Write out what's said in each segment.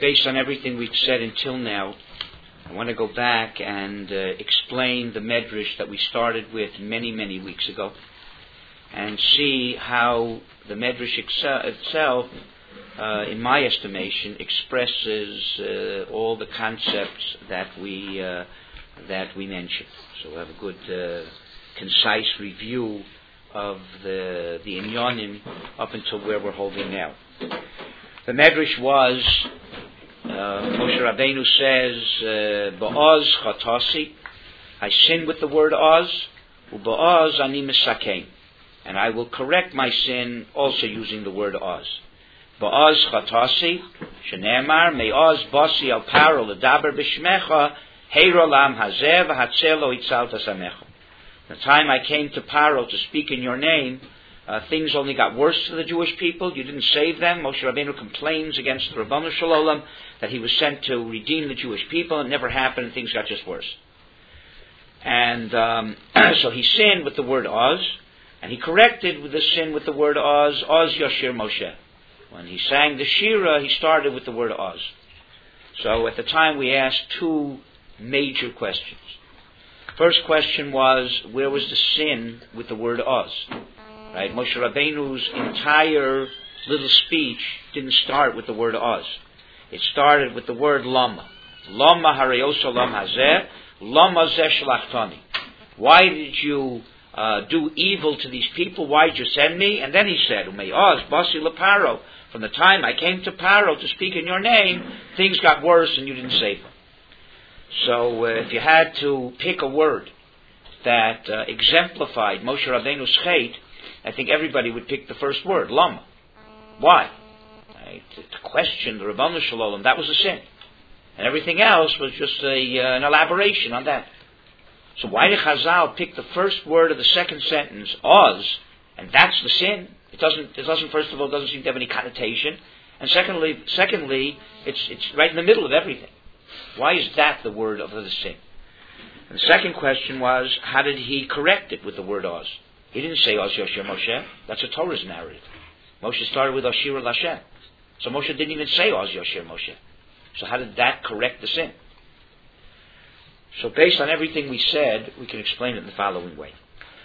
based on everything we've said until now, I want to go back and explain the medrash that we started with many, many weeks ago, and see how the medrash itself, in my estimation, expresses all the concepts that we mentioned. So we'll have a good, concise review of the inyanim up until where we're holding now. The medrash was, Moshe Rabbeinu says, Ba'oz chatasi, I sin with the word oz, u'ba'oz ani misakein, and I will correct my sin also using the word oz. Ba'oz chatasi, shenemar, me'oz basi al paro ledaber b'shmecha, heiro lam hazeh v'hatzelo itzalta samecha. The time I came to Paro to speak in your name, things only got worse for the Jewish people. You didn't save them. Moshe Rabbeinu complains against the Rabbanu Shalom that he was sent to redeem the Jewish people. It never happened, and things got just worse. And so he sinned with the word oz, and he corrected with the sin with the word oz Yashir Moshe. When he sang the Shira, he started with the word oz. So at the time we asked two major questions. First question was, where was the sin with the word oz? Right? Moshe Rabbeinu's entire little speech didn't start with the word oz. It started with the word lama. Lama hareosa lam hazeh, lama zeh shlachtani. Why did you do evil to these people? Why did you send me? And then he said, Umei oz basi leparo. From the time I came to Paro to speak in your name, things got worse and you didn't save them. So if you had to pick a word that exemplified Moshe Rabbeinu's chait, I think everybody would pick the first word, lama. Why? Right? To question the Rabbanu Shalom, that was a sin. And everything else was just an elaboration on that. So why did Chazal pick the first word of the second sentence, oz, and that's the sin? It doesn't first of all, doesn't seem to have any connotation. And secondly, it's right in the middle of everything. Why is that the word of the sin? And the second question was, how did he correct it with the word oz? He didn't say oz Yoshir Moshe. That's a Torah's narrative. Moshe started with Ashir Lashem. So Moshe didn't even say oz Yoshir Moshe. So how did that correct the sin? So based on everything we said, we can explain it in the following way.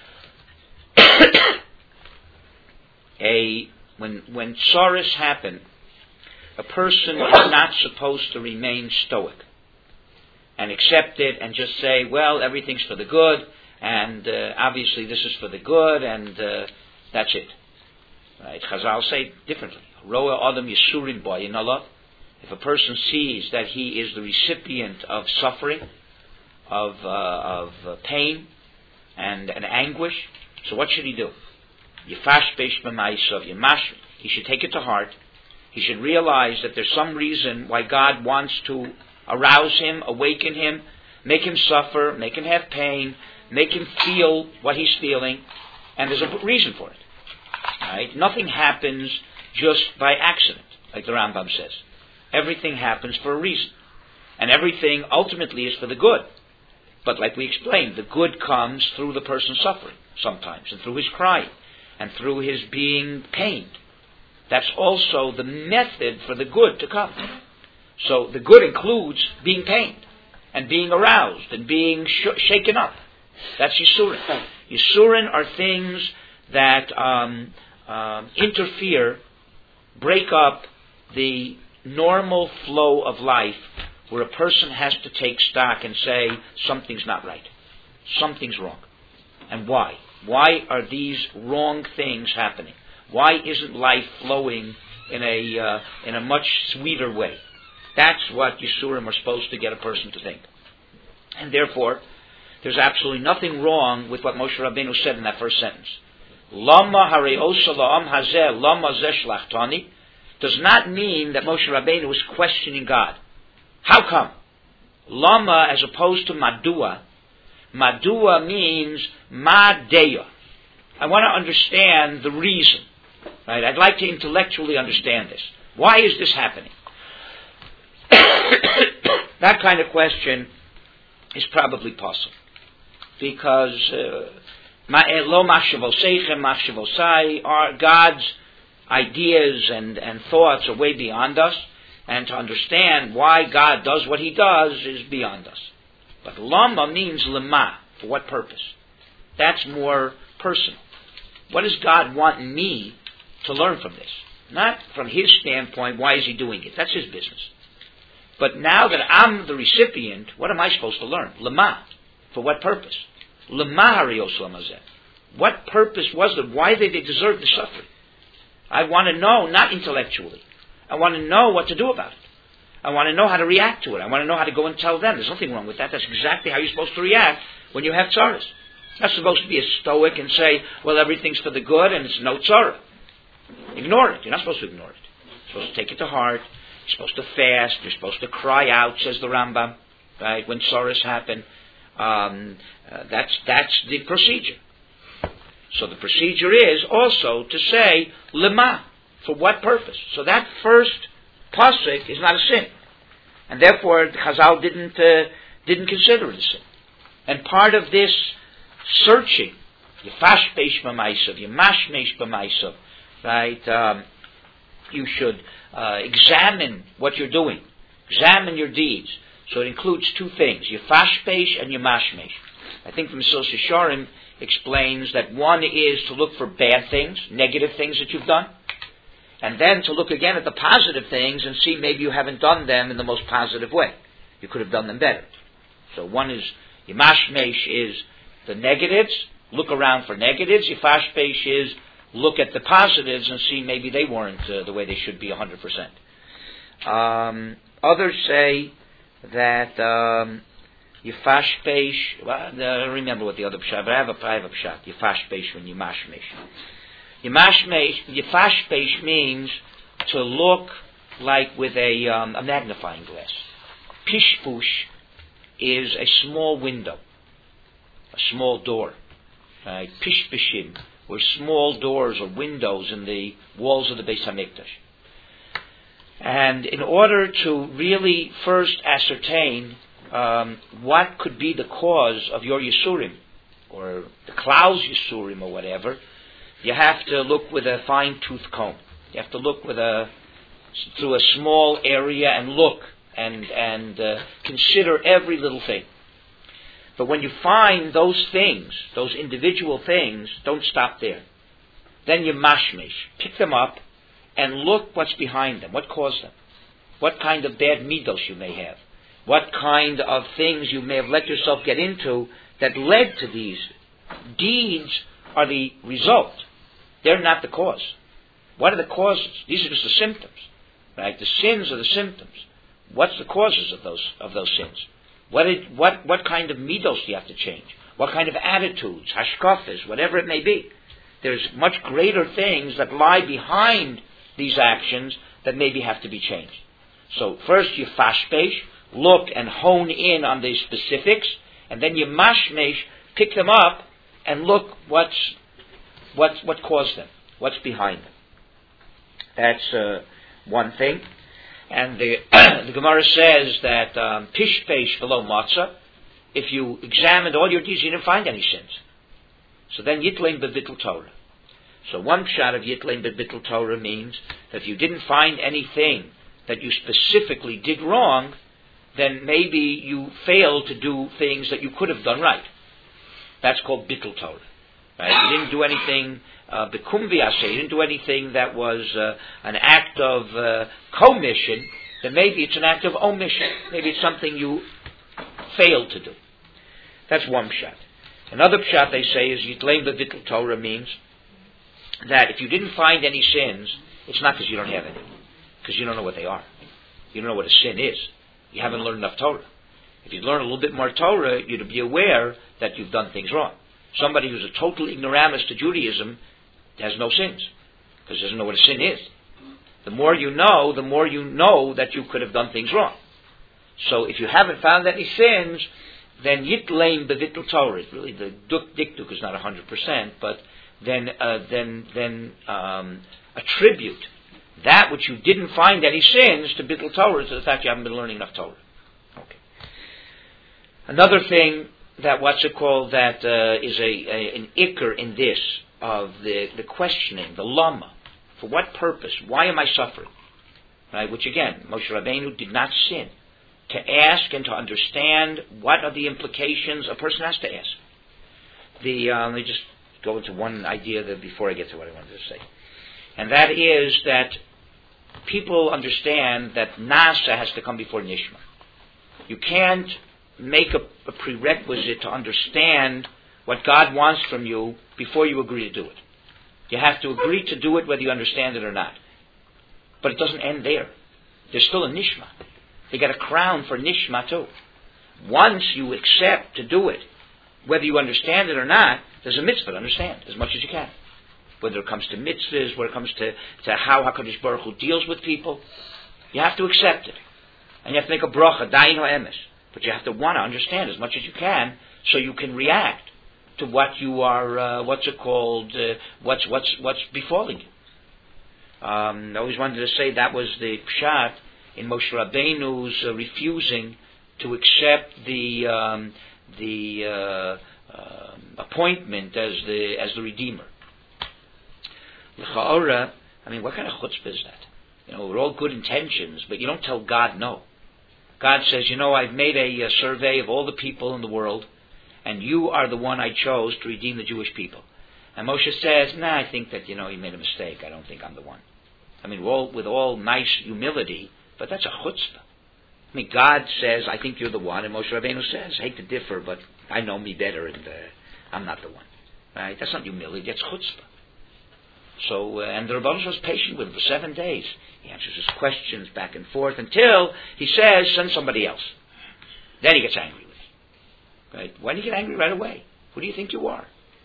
When tsaros happen, a person is not supposed to remain stoic and accept it and just say, well, everything's for the good, and obviously this is for the good, and that's it. Right? Chazal say differently. Roa adam yisurim ba'inallah. If a person sees that he is the recipient of suffering, of pain and anguish, so what should he do? Yifash beish b'maisav yimash. He should take it to heart. He should realize that there's some reason why God wants to arouse him, awaken him, make him suffer, make him have pain, make him feel what he's feeling, and there's a reason for it. Right? Nothing happens just by accident, like the Rambam says. Everything happens for a reason. And everything ultimately is for the good. But like we explained, the good comes through the person suffering sometimes, and through his crying, and through his being pained. That's also the method for the good to come. So the good includes being pained, and being aroused, and being shaken up. That's Yisurin. Yisurin are things that interfere, break up the normal flow of life, where a person has to take stock and say, something's not right. Something's wrong. And why? Why are these wrong things happening? Why isn't life flowing in a much sweeter way? That's what Yisurim are supposed to get a person to think. And therefore, there's absolutely nothing wrong with what Moshe Rabbeinu said in that first sentence. Lama hareosa la'am hazeh lama zeh shlachtani does not mean that Moshe Rabbeinu was questioning God. How come? Lama as opposed to madua. Madua means madeya. I want to understand the reason. Right? I'd like to intellectually understand this. Why is this happening? That kind of question is probably possible. Because lo machshavosechem machshavosai, God's ideas and thoughts are way beyond us. and to understand why God does what He does is beyond us. But lama means lema, for what purpose? That's more personal. What does God want me to learn from this? Not from His standpoint, why is He doing it? That's His business. But now that I'm the recipient, what am I supposed to learn? Lema, for what purpose? Lema harios lamazeh. What purpose was it? Why did they deserve the suffering? I want to know, not intellectually. I want to know what to do about it. I want to know how to react to it. I want to know how to go and tell them. There's nothing wrong with that. That's exactly how you're supposed to react when you have tzaras. Not supposed to be a stoic and say, well, everything's for the good and it's no tzara. Ignore it. You're not supposed to ignore it. You're supposed to take it to heart. You're supposed to fast. You're supposed to cry out, says the Rambam, right? When tzaras happen. That's the procedure. So the procedure is also to say, lema, for what purpose? So that first pasuk is not a sin. And therefore, Chazal didn't consider it a sin. And part of this searching, yefashpeish b'maisav, yemashmeish b'maisav, right? You should examine what you're doing. Examine your deeds. So it includes two things, yefashpeish and yemashmeish. I think the Mesilas Yesharim explains that one is to look for bad things, negative things that you've done, and then to look again at the positive things and see maybe you haven't done them in the most positive way. You could have done them better. So one is, Yemashmesh is the negatives, look around for negatives. Yefashpesh is look at the positives and see maybe they weren't the way they should be 100%. Others say that Yefashpesh, well, I don't remember what the other pshat, but I have a pshat. Yefashpesh when Yemashmesh. Yefashpesh means to look like with a magnifying glass. Pishpush is a small window, a small door. Right? Pishpishim were small doors or windows in the walls of the Beis Hamikdash. And in order to really first ascertain what could be the cause of your Yisurim, or the Klau's Yisurim or whatever, you have to look with a fine-tooth comb. You have to look through a small area and look and consider every little thing. But when you find those things, those individual things, don't stop there. Then you mashmish, pick them up and look what's behind them, what caused them, what kind of bad midos you may have, what kind of things you may have let yourself get into that led to these. Deeds are the result. They're not the cause. What are the causes? These are just the symptoms. Right? The sins are the symptoms. What's the causes of those sins? What kind of midos do you have to change? What kind of attitudes, hashkafas, whatever it may be? There's much greater things that lie behind these actions that maybe have to be changed. So first you fashpesh, look and hone in on the specifics, and then you mashmesh, pick them up and look what caused them, what's behind them. That's one thing. And the Gemara says that pishpesh below matzah, if you examined all your deeds, you didn't find any sins. So then yitlein bebittul Torah. So one pshat of yitlein bebittul Torah means that if you didn't find anything that you specifically did wrong, then maybe you failed to do things that you could have done right. That's called bittul Torah. Right? You didn't do anything bekum v'aseh, you didn't do anything that was an act of commission, then maybe it's an act of omission. Maybe it's something you failed to do. That's one pshat. Another pshat they say is yitlein b'bittul Torah means that if you didn't find any sins, it's not because you don't have any, because you don't know what they are. You don't know what a sin is. You haven't learned enough Torah. If you'd learn a little bit more Torah, you'd be aware that you've done things wrong. Somebody who's a total ignoramus to Judaism has no sins, because he doesn't know what a sin is. The more you know that you could have done things wrong. So if you haven't found any sins, then yitlein bevittul Torah. Really, the dikduk is not 100%, but then attribute that which you didn't find any sins to bittul Torah, to the fact you haven't been learning enough Torah. Okay. Another thing that is an ikr in this of the questioning, the lama. For what purpose? Why am I suffering? right? Which again, Moshe Rabbeinu did not sin. To ask and to understand what are the implications a person has to ask. Let me just go into one idea before I get to what I wanted to say. And that is that people understand that Nasa has to come before Nishma. You can't make a prerequisite to understand what God wants from you before you agree to do it. You have to agree to do it whether you understand it or not. But it doesn't end there. There's still a Nishma. You got a crown for Nishma too. Once you accept to do it, whether you understand it or not, there's a mitzvah to understand as much as you can. Whether it comes to mitzvahs, whether it comes to how HaKadosh Baruch Hu deals with people, you have to accept it. And you have to make a bracha, dayin ha'emes. But you have to want to understand as much as you can so you can react to what you are, what's befalling you. I always wanted to say that was the pshat in Moshe Rabbeinu's refusing to accept the appointment as the Redeemer. L'cha'ora, I mean, what kind of chutzpah is that? With all good intentions, but you don't tell God no. God says, I've made a survey of all the people in the world, and you are the one I chose to redeem the Jewish people. And Moshe says, I think that, he made a mistake. I don't think I'm the one. I mean, with all nice humility, but that's a chutzpah. I mean, God says, I think you're the one, and Moshe Rabbeinu says, I hate to differ, but I know me better, and I'm not the one. Right? That's not humility, that's chutzpah. So, and the Rebbeinu was patient with him for 7 days. He answers his questions back and forth until he says, send somebody else. Then he gets angry with him. Right? Why do you get angry right away? Who do you think you are?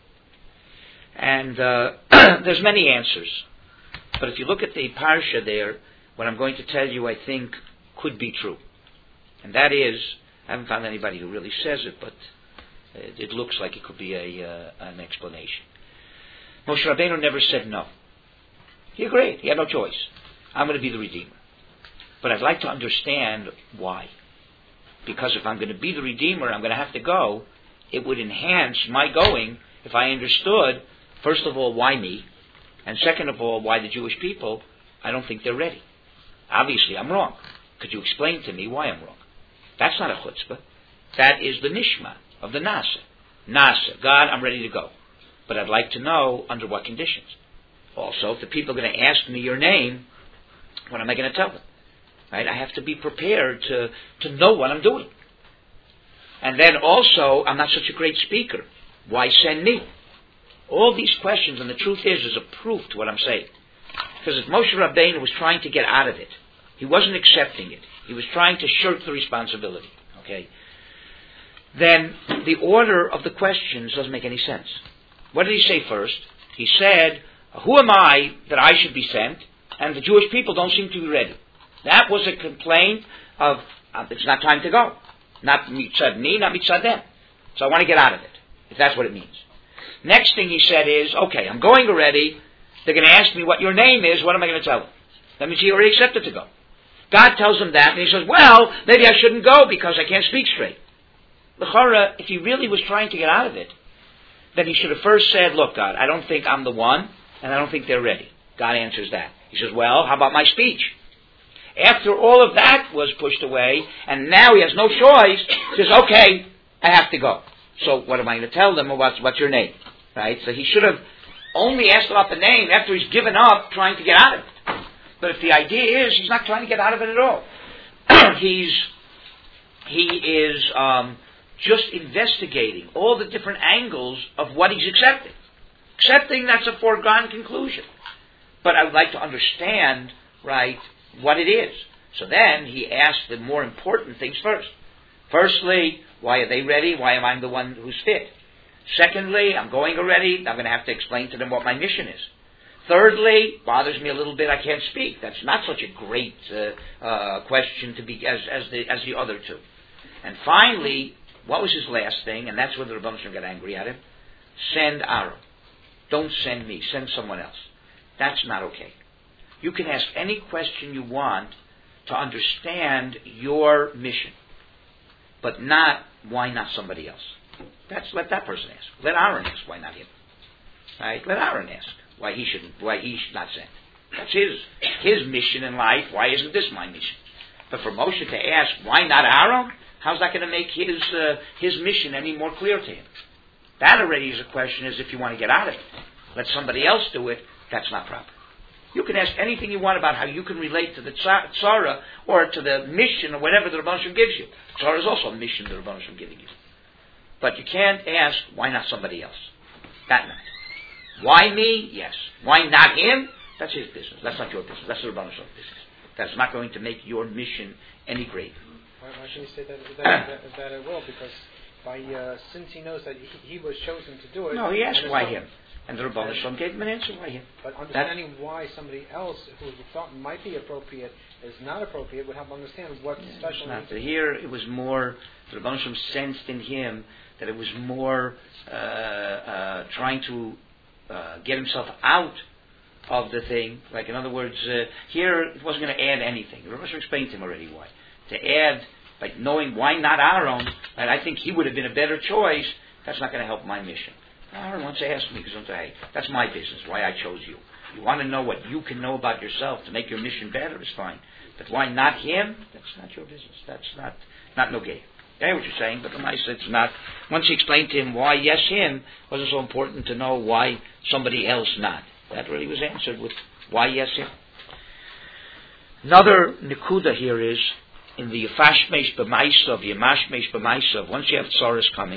And there's many answers. But if you look at the parsha there, what I'm going to tell you, I think, could be true. And that is, I haven't found anybody who really says it, but it looks like it could be an explanation. Moshe Rabbeinu never said no. He agreed. He had no choice. I'm going to be the Redeemer. But I'd like to understand why. Because if I'm going to be the Redeemer, I'm going to have to go. It would enhance my going if I understood, first of all, why me, and second of all, why the Jewish people. I don't think they're ready. Obviously, I'm wrong. Could you explain to me why I'm wrong? That's not a chutzpah. That is the nishma of the nasa. Nasa, God, I'm ready to go. But I'd like to know under what conditions. Also, if the people are going to ask me your name, what am I going to tell them? Right? I have to be prepared to know what I'm doing. And then also, I'm not such a great speaker. Why send me? All these questions, and the truth is, there's a proof to what I'm saying. Because if Moshe Rabbeinu was trying to get out of it, he wasn't accepting it. He was trying to shirk the responsibility. Okay? Then the order of the questions doesn't make any sense. What did he say first? He said, who am I that I should be sent? And the Jewish people don't seem to be ready. That was a complaint of, it's not time to go. Not mitzad me, not mitzad them. So I want to get out of it, if that's what it means. Next thing he said is, okay, I'm going already. They're going to ask me what your name is. What am I going to tell them? That means he already accepted to go. God tells him that, and he says, well, maybe I shouldn't go because I can't speak straight. L'chara, if he really was trying to get out of it, then he should have first said, look, God, I don't think I'm the one, and I don't think they're ready. God answers that. He says, well, how about my speech? After all of that was pushed away, and now he has no choice, he says, okay, I have to go. So what am I going to tell them? What's your name? Right? So he should have only asked about the name after he's given up trying to get out of it. But if the idea is he's not trying to get out of it at all, he is just investigating all the different angles of what he's accepting. Accepting, that's a foregone conclusion. But I would like to understand, right, what it is. So then he asked the more important things first. Firstly, why are they ready? Why am I the one who's fit? Secondly, I'm going already. I'm going to have to explain to them what my mission is. Thirdly, bothers me a little bit, I can't speak. That's not such a great question to be as the other two. And finally, what was his last thing? And that's where the Rebbeinu got angry at him. Send Aaron. Don't send me. Send someone else. That's not okay. You can ask any question you want to understand your mission, but not why not somebody else. Let that person ask. Let Aaron ask why not him. Right? Let Aaron ask why he should not send. That's his mission in life. Why isn't this my mission? But for Moshe to ask, why not Aaron? How's that going to make his mission any more clear to him? That already is a question as if you want to get out of it. Let somebody else do it. That's not proper. You can ask anything you want about how you can relate to the tzara or to the mission or whatever the Rebbeinu Shem gives you. Tzara is also a mission the Rebbeinu Shem giving you. But you can't ask, why not somebody else? That not. Why me? Yes. Why not him? That's his business. That's not your business. That's the Rebbeinu Shem's business. That's not going to make your mission any greater. Why can you say that it will? Because since he knows that he was chosen to do it... No, he asked why him. And the Rebbeinu Shem gave him an answer, why him. But understanding why somebody else who he thought might be appropriate is not appropriate would help understand what special... Here it was more, the Rebbeinu Shem sensed in him that it was more trying to get himself out of the thing. Like, in other words, here it wasn't going to add anything. The Rebbeinu Shem explained to him already why. To add, like knowing why not Aaron, and I think he would have been a better choice, that's not going to help my mission. Aaron wants to ask me, because hey, that's my business, why I chose you. You want to know what you can know about yourself to make your mission better, it's fine. But why not him? That's not your business. That's not no gay. I hear what you're saying, but the nice it's not. Once he explained to him why yes him, wasn't so important to know why somebody else not. That really was answered with why yes him. Another nikuda here is in the Yefashmesh B'Maisav, Yemashmesh B'Maisav, once you have tzaras coming,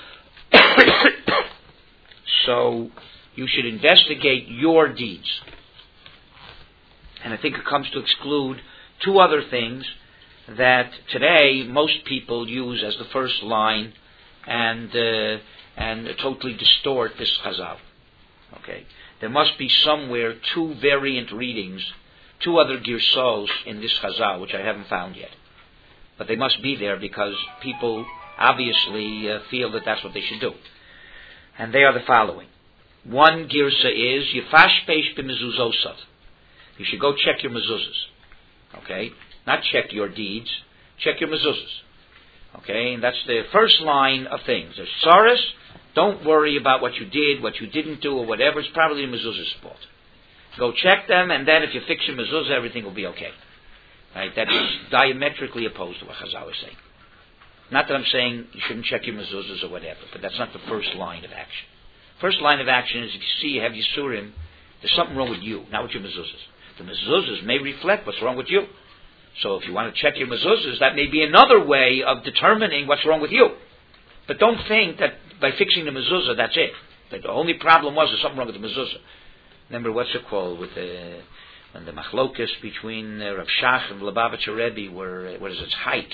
so you should investigate your deeds. And I think it comes to exclude two other things that today most people use as the first line and totally distort this chazal. Okay, there must be somewhere two variant readings, two other girsos in this chazal, which I haven't found yet. But they must be there because people obviously feel that that's what they should do. And they are the following. One girsa is Yefashpesh b'mezuzosat. You should go check your mezuzahs. Okay? Not check your deeds. Check your mezuzahs. Okay? And that's the first line of things. There's tzaras. Don't worry about what you did, what you didn't do, or whatever. It's probably the mezuzah's fault. Go check them, and then if you fix your mezuzah, everything will be okay. Right? That is diametrically opposed to what Chazal is saying. Not that I'm saying you shouldn't check your mezuzahs or whatever, but that's not the first line of action. First line of action is if you see you have Yisurim, there's something wrong with you, not with your mezuzahs. The mezuzahs may reflect what's wrong with you. So if you want to check your mezuzahs, that may be another way of determining what's wrong with you. But don't think that by fixing the mezuzah, that's it. That the only problem was there's something wrong with the mezuzah. Remember, what's it called, with when the machlokas between Rav Shach and Lubavitcher Rebbe were, what is its height.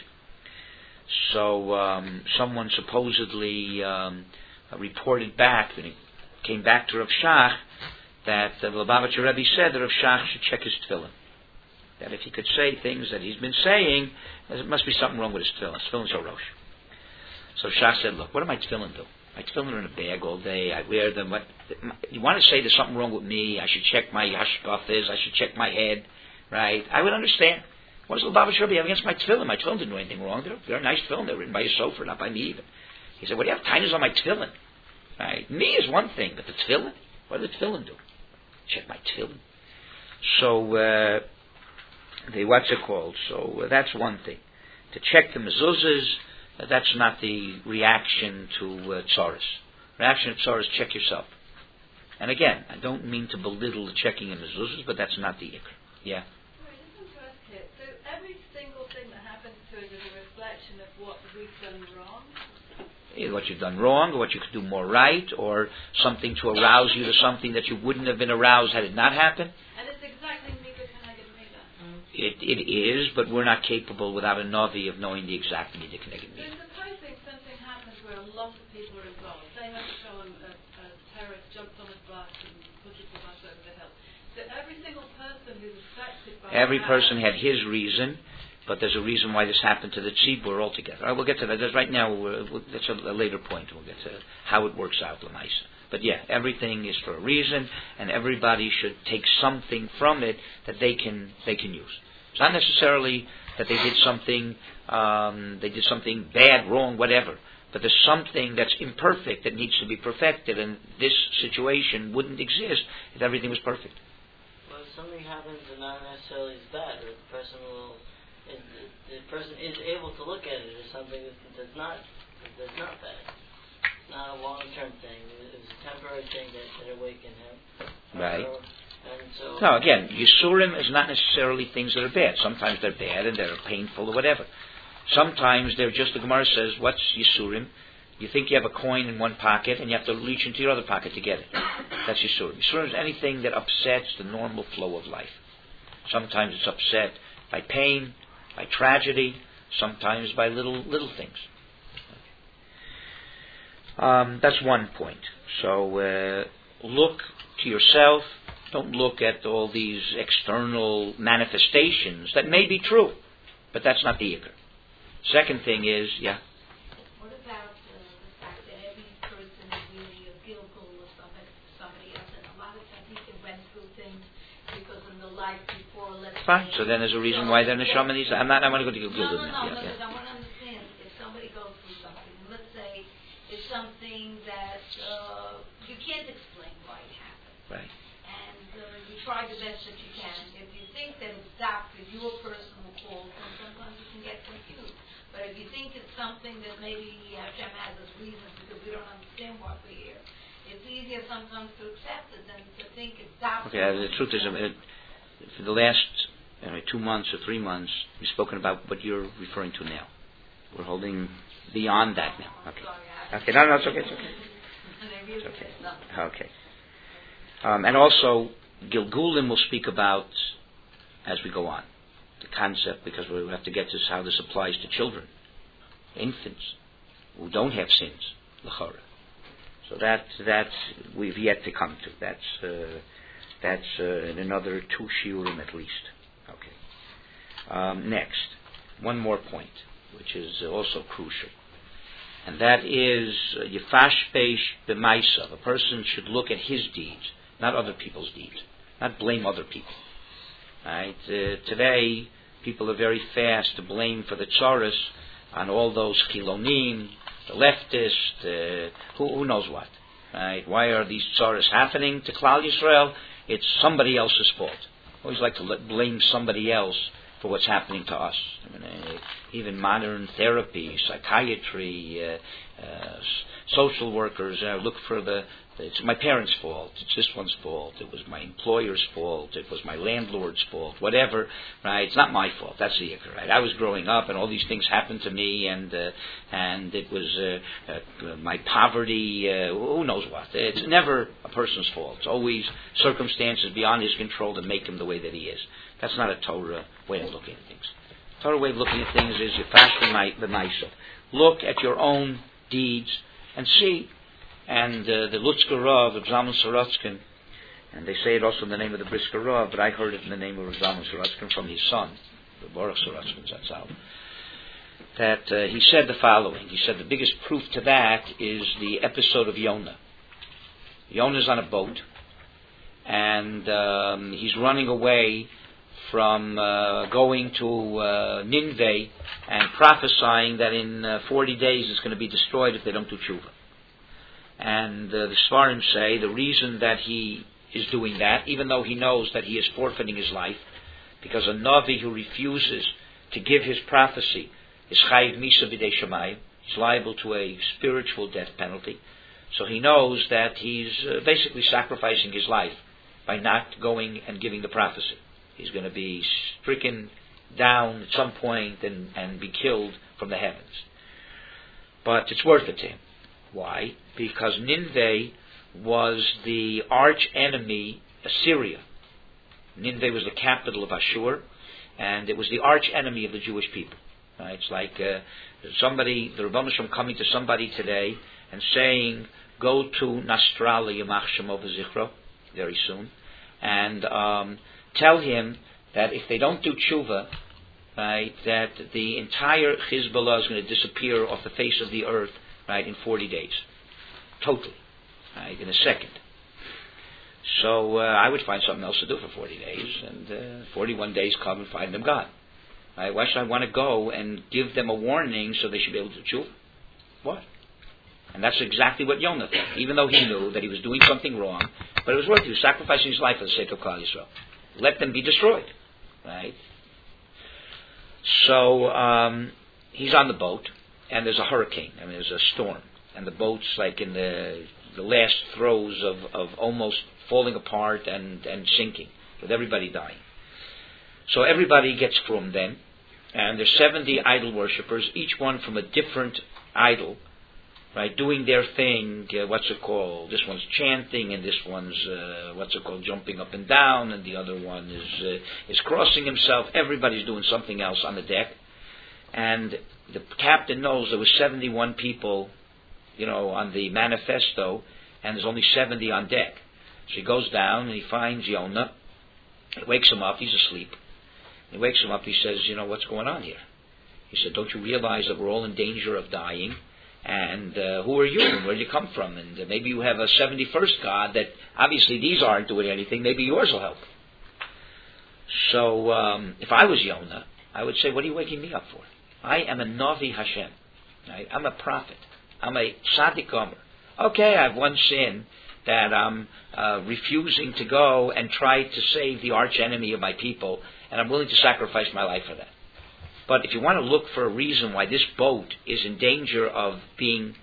So someone supposedly reported back, when he came back to Rav Shach, that the Lubavitcher Rebbe said that Rav Shach should check his tefillin. That if he could say things that he's been saying, there must be something wrong with his tefillin. His tefillin's so rosh. So Shach said, look, what do my tefillin do? My tefillin are in a bag all day. I wear them. What, you want to say there's something wrong with me? I should check my hashkafas. I should check my head. Right? I would understand. What does the Lubavitcher Rebbe have against my tefillin? My tefillin didn't do anything wrong. They're nice tefillin. They're written by a sofer, not by me even. He said, what do you have tainas on my tefillin? Right? Me is one thing, but the tefillin? What do the tefillin do? Check my tefillin. So, what's it called? So, that's one thing. To check the mezuzahs, that's not the reaction to tzaras. Reaction to tzaras, check yourself. And again, I don't mean to belittle the checking of mezuzahs, but that's not the ikr. Yeah? So every single thing that happens to us is a reflection of what we've done wrong? What you've done wrong, or what you could do more right, or something to arouse you to something that you wouldn't have been aroused had it not happened. And it's exactly Midah Keneged Midah. It is, but we're not capable without a Navi of knowing the exact Midah Keneged Midah. So supposing something happens where a lot of people are involved. Say a terrorist jumps on a bus and pushes the bus over the hill. So every single person who's affected by every person had his reason, but there's a reason why this happened to the tzibur altogether. All right, we'll get to that. Right now, that's a later point. We'll get to how it works out, Lamaisa. But yeah, everything is for a reason, and everybody should take something from it that they can use. It's not necessarily that they did something bad, wrong, whatever. But there's something that's imperfect that needs to be perfected, and this situation wouldn't exist if everything was perfect. Well, so something happens and not necessarily is bad, or the person is able to look at it as something that's not bad. It's not a long-term thing. It was a temporary thing that awakened him. Right. And so. No, again, Yisurim is not necessarily things that are bad. Sometimes they're bad and they're painful or whatever. Sometimes they're just, the Gemara says, what's Yisurim? You think you have a coin in one pocket and you have to reach into your other pocket to get it. That's Yisurim. Yisurim is anything that upsets the normal flow of life. Sometimes it's upset by pain, by tragedy, sometimes by little things. That's one point. So look to yourself. Don't look at all these external manifestations that may be true, but that's not the ikar. Second thing is, what about the fact that every person is really a gilgul of somebody else, and a lot of times people went through things because in the life before, let's fine. say. So then there's a reason why they're neshama. I'm not going to go to gilgul No, now. because I want to understand if somebody goes through something. Let's say it's something that you can't explain why it happened. Right. And you try the best that you can. If you think that it's doctor, your personal fault, and sometimes you can get confused. But if you think it's something that maybe Hashem has as reasons because we don't understand what we hear, it's easier sometimes to accept it than to think it's doctor. Okay, the truth is, for the last 2 months or 3 months, we've spoken about what you're referring to now. We're holding beyond that now. Okay. Okay. No, it's okay. It's okay. It's okay. Okay. And also, Gilgulim will speak about as we go on. The concept, because we have to get to how this applies to children, infants, who don't have sins, l'chara. So that we've yet to come to. That's in another 2 shiurim at least. Okay. Next, one more point, which is also crucial, and that is yifashpesh b'maisav. A person should look at his deeds, not other people's deeds, not blame other people. Right? Today, people are very fast to blame for the tzaras on all those chilonim, the leftists, who knows what. Right? Why are these tzaras happening to Klal Yisrael? It's somebody else's fault. Always like to blame somebody else for what's happening to us. Even modern therapy, psychiatry, social workers look for it's my parents' fault, it's this one's fault, it was my employer's fault, it was my landlord's fault, whatever, right? It's not my fault, that's the ikar, right? I was growing up and all these things happened to me and it was my poverty, who knows what. It's never a person's fault. It's always circumstances beyond his control that make him the way that he is. That's not a Torah way of looking at things. Torah way of looking at things is Yifash b'maisav. Look at your own deeds and see. And the Lutzker Rav of Zalman Sorotzkin, and they say it also in the name of the Brisker Rav, but I heard it in the name of Zalman Sorotzkin from his son, the Baruch Sorotzkin Zatzal, that he said the following. He said the biggest proof to that is the episode of Yonah. Yonah's on a boat, and he's running away from going to Nineveh and prophesying that in 40 days it's going to be destroyed if they don't do tshuva. And the Svarim say the reason that he is doing that, even though he knows that he is forfeiting his life, because a Navi who refuses to give his prophecy is chayiv misa b'dei shamayim, he's liable to a spiritual death penalty. So he knows that he's basically sacrificing his life by not going and giving the prophecy. He's going to be stricken down at some point and be killed from the heavens. But it's worth it to him. Why? Because Nineveh was the arch enemy, Assyria. Nineveh was the capital of Ashur, and it was the arch enemy of the Jewish people. Right? It's like the Rebbeinu Shalom coming to somebody today and saying, go to Nastrala Yamach Shemo V'Zichro, very soon, and tell him that if they don't do tshuva, right, that the entire Hezbollah is going to disappear off the face of the earth, right, in 40 days. Totally. Right, in a second. So I would find something else to do for 40 days, and 41 days come and find them gone. Right, why should I want to go and give them a warning so they should be able to do tshuva? What? And that's exactly what Yonah thought, even though he knew that he was doing something wrong, but it was worth it. He was sacrificing his life for the sake of Klal Yisrael. let them be destroyed. Right? So he's on the boat, and there's a hurricane. I mean, there's a storm, and the boat's like in the last throes of almost falling apart and sinking, with everybody dying. So everybody gets from then, and there's 70 idol worshippers, each one from a different idol, right, doing their thing. What's it called? This one's chanting, and this one's jumping up and down, and the other one is crossing himself. Everybody's doing something else on the deck, and the captain knows there was 71 people, on the manifesto, and there's only 70 on deck. So he goes down and he finds Yonah. He wakes him up. He's asleep. He wakes him up. He says, what's going on here? He said, don't you realize that we're all in danger of dying? And who are you? And where did you come from? And maybe you have a 71st God that obviously these aren't doing anything. Maybe yours will help. So if I was Yonah, I would say, what are you waking me up for? I am a Navi Hashem. Right? I'm a prophet. I'm a Tzaddik Gomer. Okay, I have one sin, that I'm refusing to go and try to save the arch enemy of my people, and I'm willing to sacrifice my life for that. But if you want to look for a reason why this boat is in danger of being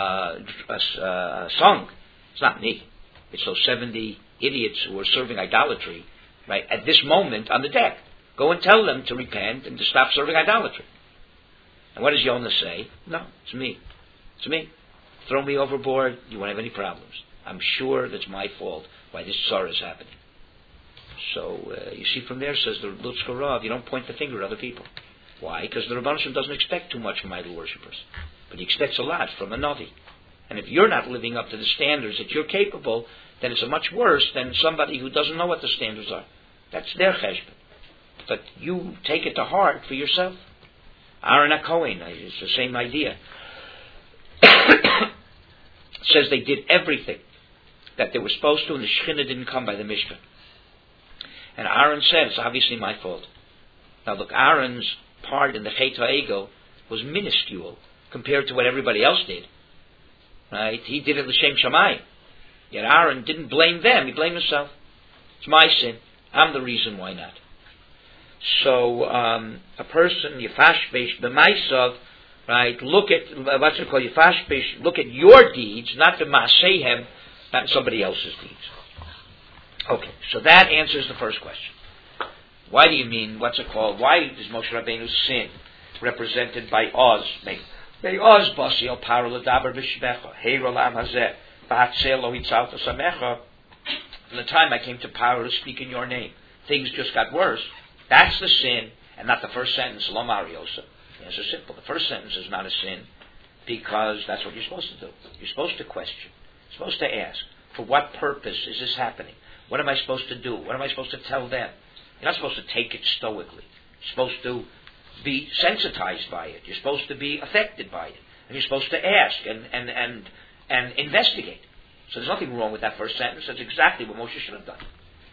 sunk, it's not me. It's those 70 idiots who are serving idolatry, right, at this moment on the deck. Go and tell them to repent and to stop serving idolatry. And what does Yonah say? No, it's me. It's me. Throw me overboard, you won't have any problems. I'm sure that's my fault why this sorrow is happening. So you see from there, says the Lutzker Rav, you don't point the finger at other people. Why? Because the Rebbeinu Shem doesn't expect too much from idol worshippers, but he expects a lot from a Navi. And if you're not living up to the standards that you're capable, then it's much worse than somebody who doesn't know what the standards are. That's their cheshbon. But you take it to heart for yourself. Aaron HaKohen, it's the same idea. Says they did everything that they were supposed to, and the Shekhinah didn't come by the Mishkan. And Aaron said, it's obviously my fault. Now look, Aaron's part in the Chet HaEgel was minuscule compared to what everybody else did. Right? He did it l'shem shamayim. Yet Aaron didn't blame them, he blamed himself. It's my sin. I'm the reason why not. So a person, Yefashbesh b'maisav, right, look at what's it called, Yefashbesh, look at your deeds, not the Maaseihem, not somebody else's deeds. Okay, so that answers the first question. Why do you mean, what's it called, why is Moshe Rabbeinu's sin represented by Oz? May Oz basi el paro l'daber b'shmecha, heiro l'am hazeh, v'hatzel lo hitzalta samecha. From the time I came to Paro to speak in your name, things just got worse. That's the sin, and not the first sentence, Lo Mariosa. The answer is simple. The first sentence is not a sin, because that's what you're supposed to do. You're supposed to question. You're supposed to ask, for what purpose is this happening? What am I supposed to do? What am I supposed to tell them? You're not supposed to take it stoically. You're supposed to be sensitized by it. You're supposed to be affected by it. And you're supposed to ask and investigate. So there's nothing wrong with that first sentence. That's exactly what Moshe should have done.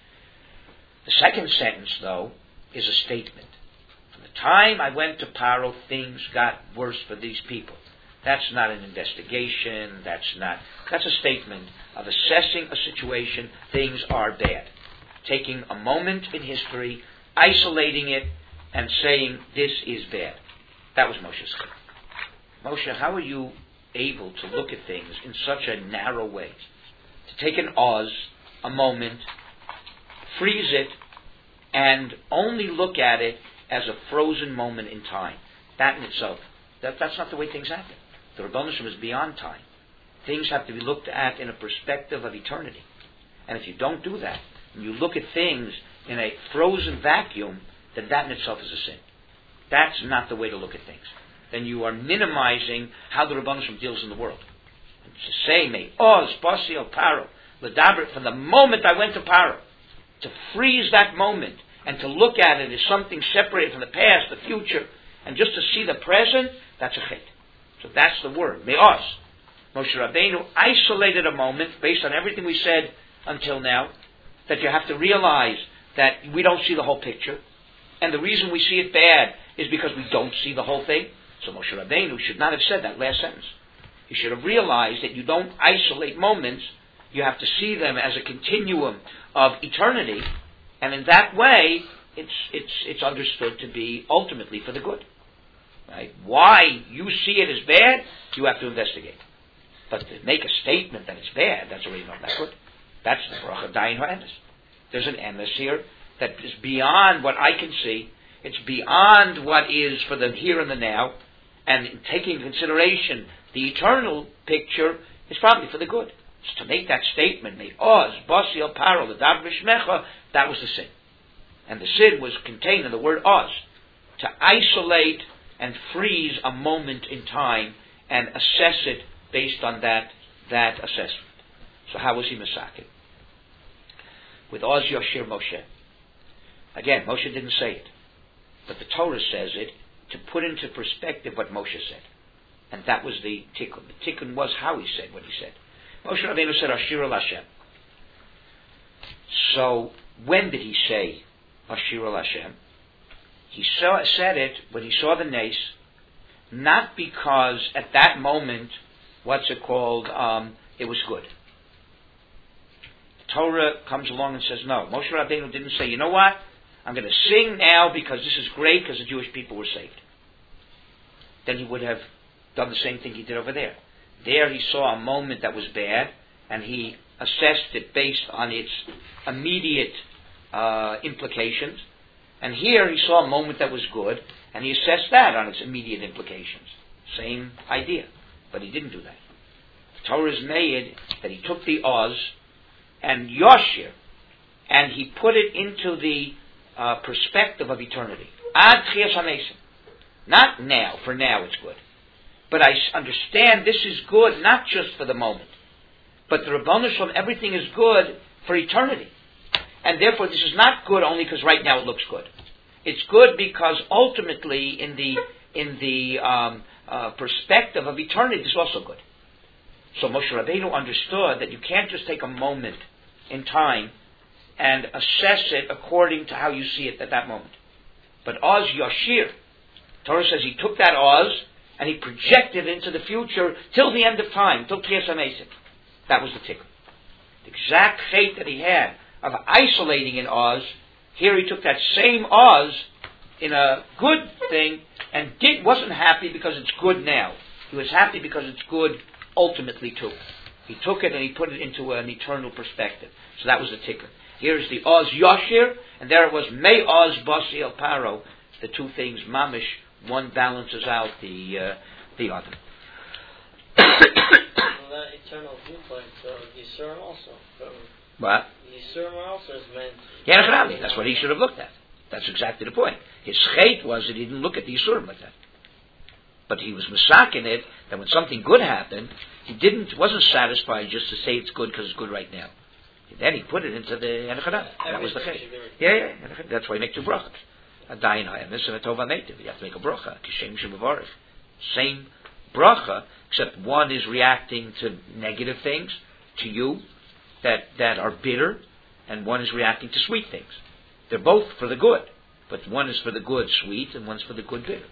The second sentence, though, is a statement. From the time I went to Paro, things got worse for these people. That's not an investigation. That's a statement of assessing a situation. Things are bad. Taking a moment in history, isolating it, and saying, this is bad. That was Moshe's thing. Moshe, how are you able to look at things in such a narrow way? To take an Oz, a moment, freeze it, and only look at it as a frozen moment in time. That in itself, that's not the way things happen. The Rebbeinu Shem is beyond time. Things have to be looked at in a perspective of eternity. And if you don't do that, and you look at things in a frozen vacuum, then that in itself is a sin. That's not the way to look at things. Then you are minimizing how the Rebbeinu Shem deals in the world. And to say, may Oz, Basi el Paro, Ledabrit, from the moment I went to Paro, to freeze that moment and to look at it as something separated from the past, the future, and just to see the present, that's a chet. So that's the word, me'oz. Moshe Rabbeinu isolated a moment based on everything we said until now, that you have to realize that we don't see the whole picture, and the reason we see it bad is because we don't see the whole thing. So Moshe Rabbeinu should not have said that last sentence. He should have realized that you don't isolate moments, you have to see them as a continuum of eternity, And in that way, it's understood to be ultimately for the good. Right? Why you see it as bad, you have to investigate. But to make a statement that it's bad, that's already not that good. That's the bracha dayin ha'emes. There's an emes here that is beyond what I can see. It's beyond what is for the here and the now. And taking into consideration the eternal picture is probably for the good. So to make that statement, made Oz, Basi El Paro, the Dav Mishmecha, that was the sin. And the sin was contained in the word Oz. To isolate and freeze a moment in time and assess it based on that assessment. So how was he Masakin? With Oz Yoshir Moshe. Again, Moshe didn't say it. But the Torah says it to put into perspective what Moshe said. And that was the tikkun. The tikkun was how he said what he said. Moshe Rabbeinu said, Ashir al Hashem. So, when did he say Ashir al Hashem? He said it when he saw the nace, not because at that moment, it was good. The Torah comes along and says, no. Moshe Rabbeinu didn't say, you know what? I'm going to sing now because this is great because the Jewish people were saved. Then he would have done the same thing he did over there. There he saw a moment that was bad, and he assessed it based on its immediate implications. And here he saw a moment that was good, and he assessed that on its immediate implications. Same idea. But he didn't do that. The Torah is made that he took the Oz and Yoshir, and he put it into the perspective of eternity. Ad Chiyas HaMesim. Not now. For now it's good. But I understand this is good not just for the moment. But the Rabbanu Shalom, everything is good for eternity. And therefore this is not good only because right now it looks good. It's good because ultimately in the perspective of eternity it's also good. So Moshe Rabbeinu understood that you can't just take a moment in time and assess it according to how you see it at that moment. But Oz Yoshir, Torah says he took that Oz and he projected it into the future till the end of time, till Kriyas HaMesim. That was the tikkun. The exact fate that he had of isolating in Oz, here he took that same Oz in a good thing and wasn't happy because it's good now. He was happy because it's good ultimately too. He took it and he put it into an eternal perspective. So that was the tikkun. Here's the Oz Yoshir, and there it was May Oz Basi El Paro. The two things, mamish, one balances out the other. Well, that eternal viewpoint, so Yisurim also. What? Yisurim also is meant. Yeah, that's what he should have looked at. That's exactly the point. His chait was that he didn't look at the Yisurim like that. But he was masakin it that when something good happened, wasn't satisfied just to say it's good because it's good right now. Then he put it into the Enechadam. That was the chait. Yeah. That's why you make two brachas. A dayin ha'emes and a tova meitiv. You have to make a bracha. Kishem shemevarich. Same bracha, except one is reacting to negative things to you that are bitter, and one is reacting to sweet things. They're both for the good, but one is for the good sweet, and one's for the good bitter.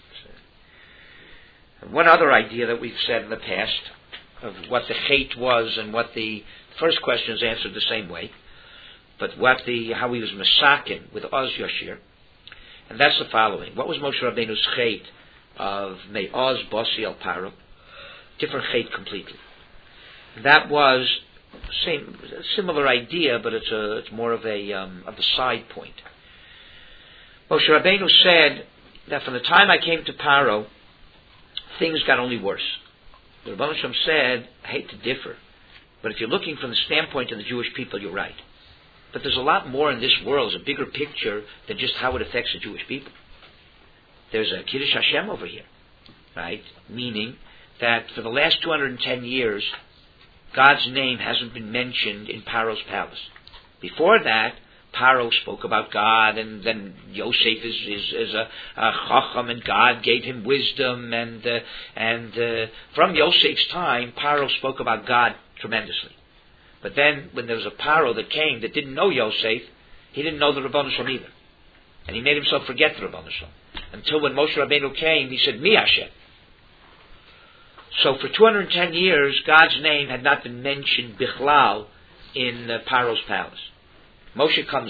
So, one other idea that we've said in the past of what the chait was, and what the first question is answered the same way, but how he was masakin with Oz Yoshir. And that's the following. What was Moshe Rabbeinu's chait of Me'oz Basi El Paro? Different chait completely. That was similar idea, but it's more of a side point. Moshe Rabbeinu said that from the time I came to Paro, things got only worse. The Rebbeinu Shalom said, I hate to differ, but if you're looking from the standpoint of the Jewish people, you're right. But there's a lot more in this world, there's a bigger picture than just how it affects the Jewish people. There's a Kiddush Hashem over here, right? Meaning that for the last 210 years, God's name hasn't been mentioned in Paro's palace. Before that, Paro spoke about God, and then Yosef is a chacham, and God gave him wisdom, and from Yosef's time, Paro spoke about God tremendously. But then, when there was a Paro that came that didn't know Yosef, he didn't know the Rabbanu Shalom either. And he made himself forget the Rabbanu Shalom. Until when Moshe Rabbeinu came, he said, Mi Hashem. So for 210 years, God's name had not been mentioned bichlal in Paro's palace. Moshe comes in,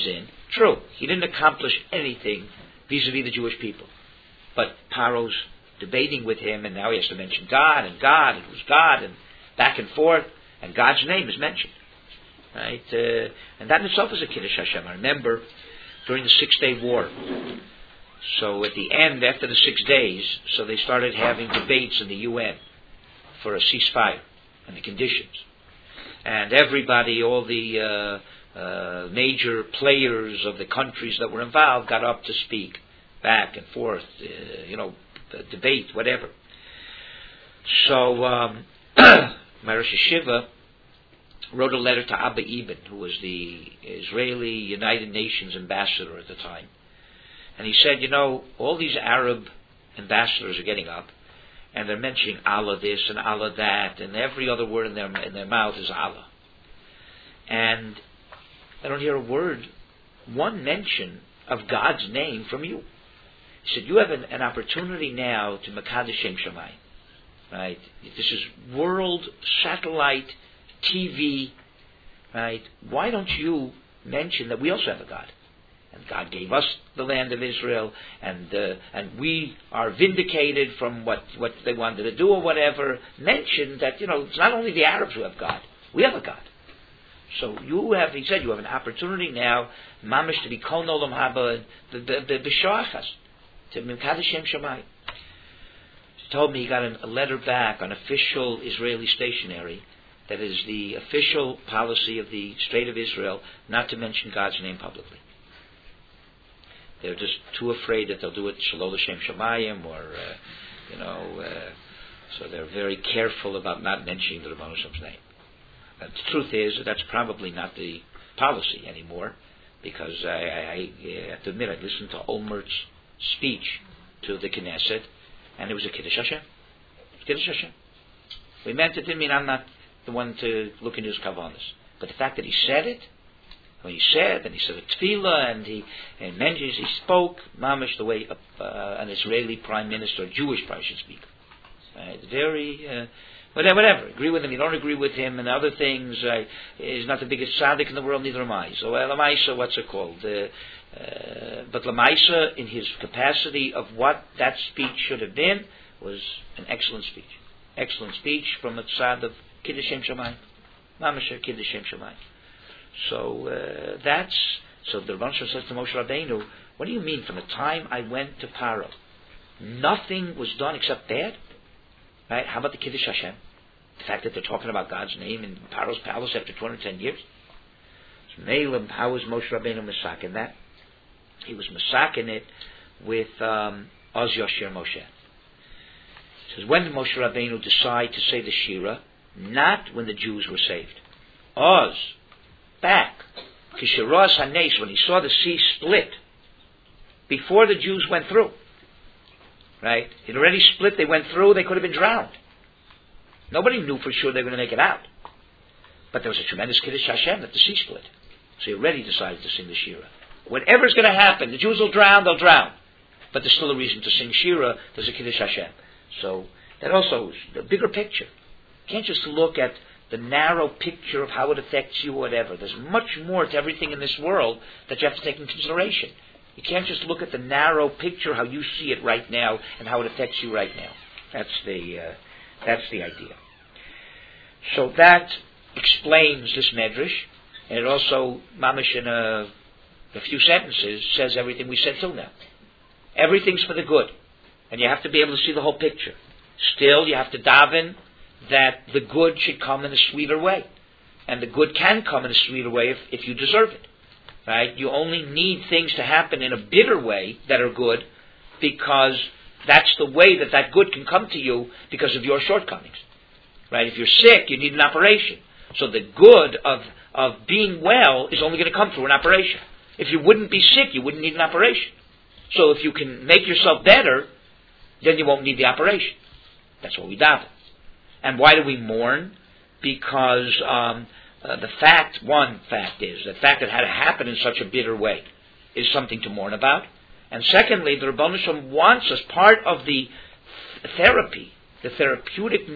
True, he didn't accomplish anything vis-a-vis the Jewish people. But Paro's debating with him, and now he has to mention God, and who's God, and back and forth, and God's name is mentioned. Right? And that in itself is a Kiddush Hashem. I remember during the 6-Day War. So at the end, after the 6 days, so they started having debates in the UN for a ceasefire and the conditions. And everybody, all the major players of the countries that were involved got up to speak, back and forth, debate, whatever. So my Rosh Hashiva wrote a letter to Abba Eban, who was the Israeli United Nations ambassador at the time. And he said, all these Arab ambassadors are getting up, and they're mentioning Allah this and Allah that, and every other word in their mouth is Allah. And I don't hear a word, one mention of God's name from you. He said, you have an opportunity now to Mekadesh Shem Shamayim. Right? This is world satellite TV. Right? Why don't you mention that we also have a God? And God gave us the land of Israel, and we are vindicated from what they wanted to do or whatever. Mention that, it's not only the Arabs who have God. We have a God. So he said, you have an opportunity now, mamish, to be kol olam haba, the b'shachas, to Mekadesh Shem Shamayim. He told me he got a letter back on official Israeli stationery that is the official policy of the State of Israel not to mention God's name publicly. They're just too afraid that they'll do it Shalom L'Shem Shamayim, or so they're very careful about not mentioning the Rebbeinu Shem's name. The truth is that's probably not the policy anymore, because I have to admit I listened to Olmert's speech to the Knesset, and it was a Kiddush Hashem. Kiddush Hashem. We meant it. Didn't mean I'm not the one to look into his kavanas, but the fact that he said it, when he said a tefillah, and he mentions, he spoke mamish the way an Israeli prime minister, a Jewish prime should speak. Very. Whatever. Agree with him, you don't agree with him, and other things. He's not the biggest tzaddik in the world, neither am I. So Lamaisa, what's it called? But Lamaisa, in his capacity of what that speech should have been, was an excellent speech. Excellent speech from the tzad of Kiddush Shem Shamayim. Mamash Kiddush Shem Shamayim. So so the Rebbeinu Shalom says to Moshe Rabbeinu, what do you mean, from the time I went to Paro, nothing was done except bad? Right? How about the Kiddush Hashem? The fact that they're talking about God's name in Paro's palace after 210 years. So Meilim, how was Moshe Rabbeinu masakin that? He was masakin it with Oz Yoshir Moshe. It says, when did Moshe Rabbeinu decide to say the Shira? Not when the Jews were saved. Oz, back. Kishiraz Hanes, when he saw the sea split, before the Jews went through. Right? It already split, they went through, they could have been drowned. Nobody knew for sure they were going to make it out. But there was a tremendous Kiddush Hashem that the sea split. So he already decided to sing the Shira. Whatever's going to happen, the Jews will drown, they'll drown. But there's still a reason to sing Shira, there's a Kiddush Hashem. So that also is the bigger picture. You can't just look at the narrow picture of how it affects you or whatever. There's much more to everything in this world that you have to take into consideration. You can't just look at the narrow picture, how you see it right now, and how it affects you right now. That's the idea. So that explains this medrash, and it also, mamish in a few sentences, says everything we said till now. Everything's for the good, and you have to be able to see the whole picture. Still, you have to daven that the good should come in a sweeter way, and the good can come in a sweeter way if you deserve it. Right? You only need things to happen in a bitter way that are good, because that's the way that good can come to you because of your shortcomings. Right? If you're sick, you need an operation. So the good of being well is only going to come through an operation. If you wouldn't be sick, you wouldn't need an operation. So if you can make yourself better, then you won't need the operation. That's what we daven. And why do we mourn? Because the fact is, the fact that it had to happen in such a bitter way is something to mourn about. And secondly, the Rebbeinu Shalom wants us, part of the therapy, the therapeutic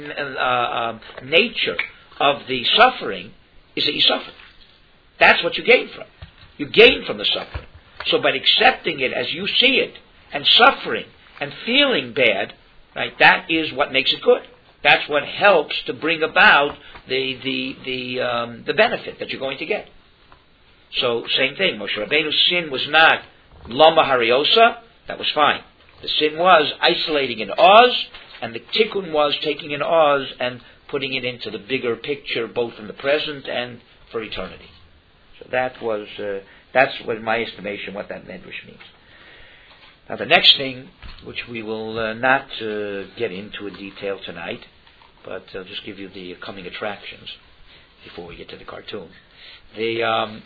nature of the suffering, is that you suffer. That's what you gain from. You gain from the suffering. So by accepting it as you see it, and suffering, and feeling bad, right, that is what makes it good. That's what helps to bring about the benefit that you're going to get. So, same thing. Moshe Rabbeinu's sin was not Lama Hariosa. That was fine. The sin was isolating in Oz, and the tikkun was taking in Oz and putting it into the bigger picture, both in the present and for eternity. So that's what, in my estimation, what that medrash means. Now, the next thing, which we will not get into in detail tonight, but I'll just give you the coming attractions before we get to the cartoon. The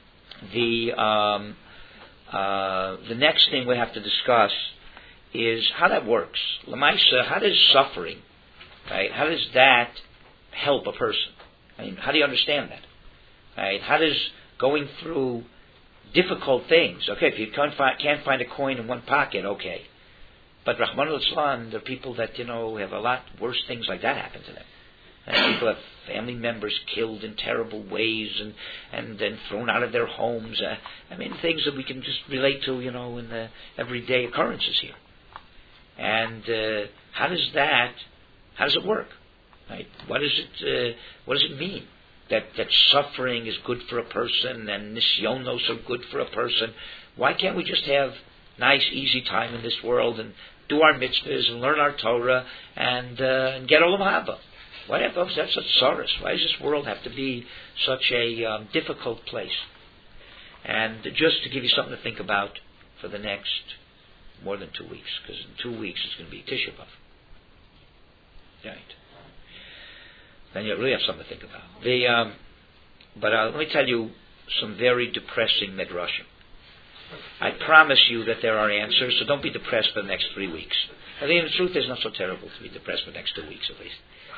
next thing we have to discuss is how that works. Lamaisa, how does suffering, right? How does that help a person? I mean, how do you understand that? Right? How does going through difficult things? Okay, if you can't find a coin in one pocket, okay. But Rahman al-Islam, there are people that, have a lot worse things like that happen to them. And people have family members killed in terrible ways and then thrown out of their homes. Things that we can just relate to, in the everyday occurrences here. And how does it work? Right? What does it mean? That suffering is good for a person and nisyonos are good for a person. Why can't we just have nice, easy time in this world and do our mitzvahs and learn our Torah and get olam haba? Why have that's such sorrows? Why does this world have to be such a difficult place? And just to give you something to think about for the next more than 2 weeks, because in 2 weeks it's going to be Tisha B'Av. Right. Then you really have something to think about. But let me tell you some very depressing midrashim. I promise you that there are answers, so don't be depressed for the next 3 weeks. I think the truth is not so terrible to be depressed for the next 2 weeks at least.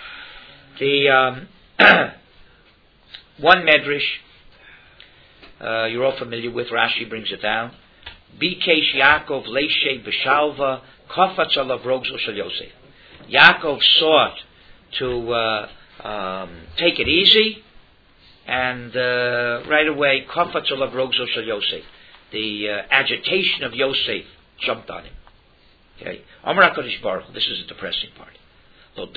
The one medrash you're all familiar with. Rashi brings it down. Bikesh Yaakov leishe b'shalva kafatz alav rogzo shel Yosef. Yaakov sought to take it easy, and right away kafatz alav rogzo shel Yosef. The agitation of Yosef jumped on him. Okay, Amar HaKadosh Baruch Hu, this is the depressing part. It's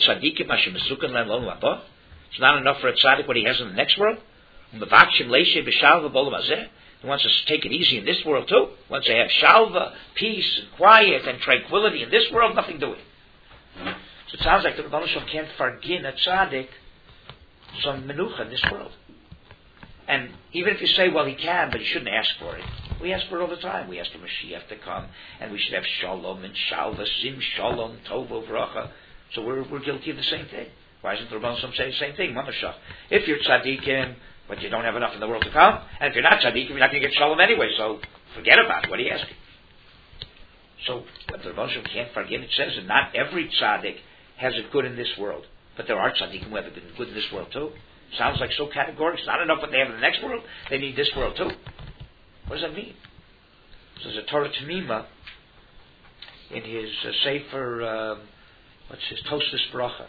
not enough for a tzaddik what he has in the next world. He wants us to take it easy in this world too. He wants to have shalva, peace, and quiet, and tranquility in this world, nothing doing. So it sounds like the Rebbeinu Shalom can't forgive a tzaddik some menucha in this world. And even if you say, well, he can, but he shouldn't ask for it. We ask for it all the time. We ask for Mashiach to come, and we should have shalom and shalva, sim shalom, tovo, bracha. So we're guilty of the same thing. Why isn't the Rebbeinu Shalom say the same thing? Mamashach. If you're tzaddikim, but you don't have enough in the world to come, and if you're not tzaddikim, you're not going to get shalom anyway, so forget about it. What are you asking? So, but the Rebbeinu Shalom can't forgive. It says that not every tzaddik has it good in this world, but there are tzaddikim who have it good in this world too. Sounds like so categorical. It's not enough what they have in the next world. They need this world too. What does that mean? So there's a Torah Tamima in his Sefer, what's his Tosfos Bracha.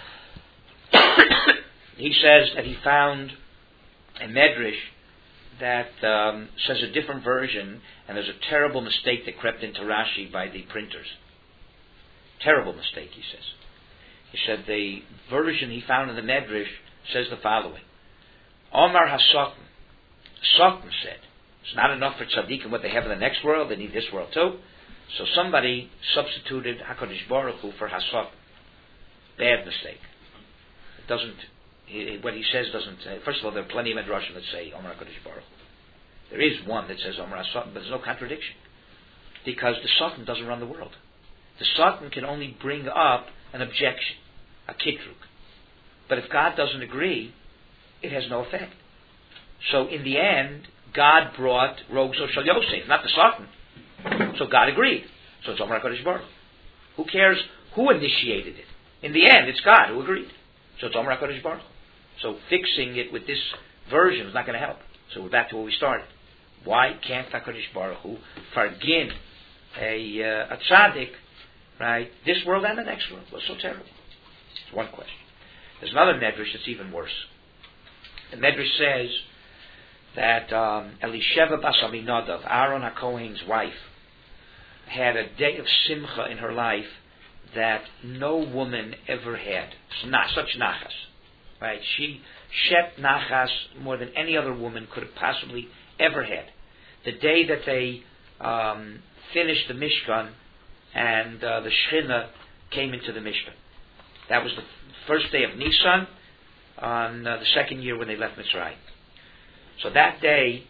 He says that he found a medrash that says a different version, and there's a terrible mistake that crept into Rashi by the printers. Terrible mistake, he says. He said the version he found in the medrash says the following. Omar HaSatan. Satan said, it's not enough for tzaddikim what they have in the next world, they need this world too. So somebody substituted HaKadosh Baruch Hu for HaSatan. Bad mistake. It doesn't, what he says doesn't, first of all, there are plenty of midrashim that say Omar HaKadosh Baruch Hu. There is one that says Omar HaSatan, but there's no contradiction. Because the Satan doesn't run the world. The Satan can only bring up an objection, a kitruk. But if God doesn't agree, it has no effect. So in the end, God brought Rogzo Shel Yosef, not the Satan. So God agreed. So it's Omar HaKadosh Baruch Hu. Who cares who initiated it? In the end, it's God who agreed. So it's Omar HaKadosh Baruch Hu. So fixing it with this version is not going to help. So we're back to where we started. Why can't HaKadosh Baruch Hu forgive a tzaddik, right, this world and the next world? What's so terrible? It's one question. There's another medrash that's even worse. The medrash says that Elisheva Bas Aminadav, Aaron HaKohen's wife, had a day of simcha in her life that no woman ever had. Such nachas. Right? She shet nachas more than any other woman could have possibly ever had. The day that they finished the Mishkan and the Shechina came into the Mishkan. That was the first day of Nisan on the second year when they left Mitzrayim. So that day,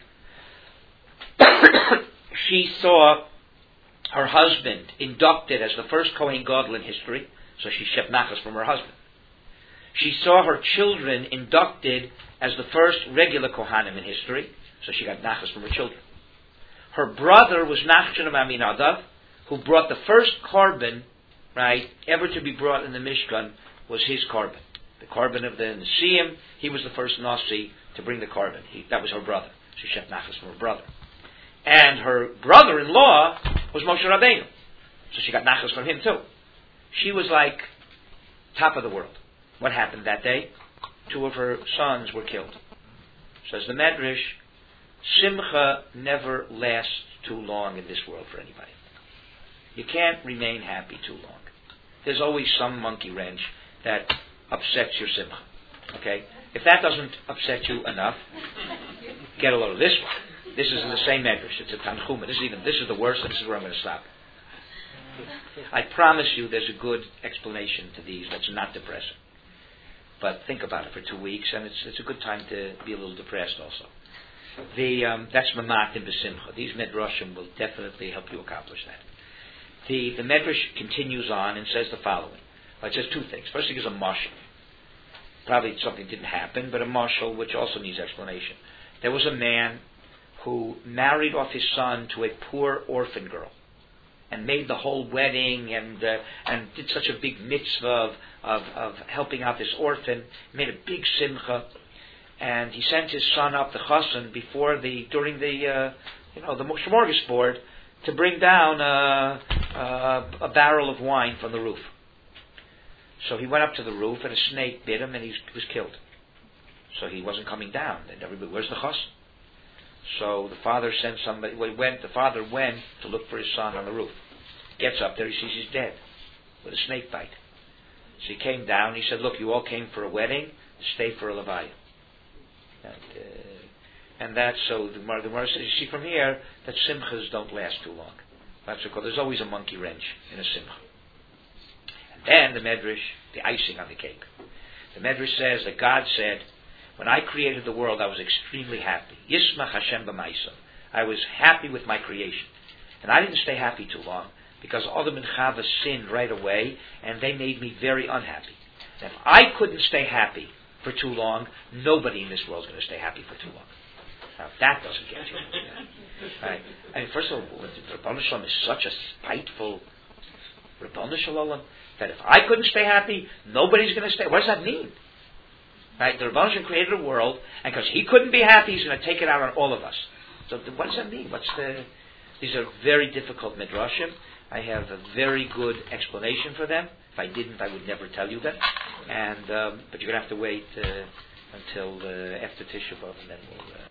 she saw her husband inducted as the first Kohen Gadol in history, so she shet nachas from her husband. She saw her children inducted as the first regular Kohanim in history, so she got nachas from her children. Her brother was Nachshon of Aminadav, who brought the first korban, right, ever to be brought in the Mishkan, was his korban. The korban of the Nesiim, he was the first Nasi to bring the korban. That was her brother. She shet nachas from her brother. And her brother-in-law was Moshe Rabbeinu. So she got nachas from him too. She was like top of the world. What happened that day? 2 of her sons were killed. Says the Medrash, Simcha never lasts too long in this world for anybody. You can't remain happy too long. There's always some monkey wrench that upsets your Simcha. Okay? If that doesn't upset you enough, get a load of this one. This is in the same Medrash. It's a Tanchuma. This is the worst, and this is where I'm going to stop. I promise you there's a good explanation to these that's not depressing. But think about it for 2 weeks, and it's a good time to be a little depressed also. That's Mamatim B'Simcha. These Medrashim will definitely help you accomplish that. The Medrash continues on and says the following. Well, it says 2 things. First, it gives a mashal. Probably something didn't happen, but a mashal which also needs explanation. There was a man who married off his son to a poor orphan girl, and made the whole wedding, and did such a big mitzvah of helping out this orphan. Made a big simcha, and he sent his son up the chassan during the smorgasbord to bring down a barrel of wine from the roof. So he went up to the roof, and a snake bit him, and he was killed. So he wasn't coming down. And everybody, where's the chassan? So the father sent somebody. The father went to look for his son on the roof. Gets up there, he sees he's dead with a snake bite. So he came down. He said, "Look, you all came for a wedding. Stay for a levaya." And that's so. The Gemara says, you see from here that simchas don't last too long. That's because there's always a monkey wrench in a simcha. And then the Medrash, the icing on the cake. The Medrash says that God said, when I created the world, I was extremely happy. Yismach Hashem b'maisa. I was happy with my creation. And I didn't stay happy too long, because Adam and Chava sinned right away, and they made me very unhappy. And if I couldn't stay happy for too long, nobody in this world is going to stay happy for too long. Now, if that doesn't get you. Right? I mean, first of all, Rebbeinu Shalom is such a spiteful Rebbeinu Shalom that if I couldn't stay happy, nobody's going to stay. What does that mean? Right? The Rebbeinu Shalom created a world, and because he couldn't be happy, he's going to take it out on all of us. So what does that mean? These are very difficult midrashim. I have a very good explanation for them. If I didn't, I would never tell you them. And but you're going to have to wait until after Tisha B'Av, and then we'll...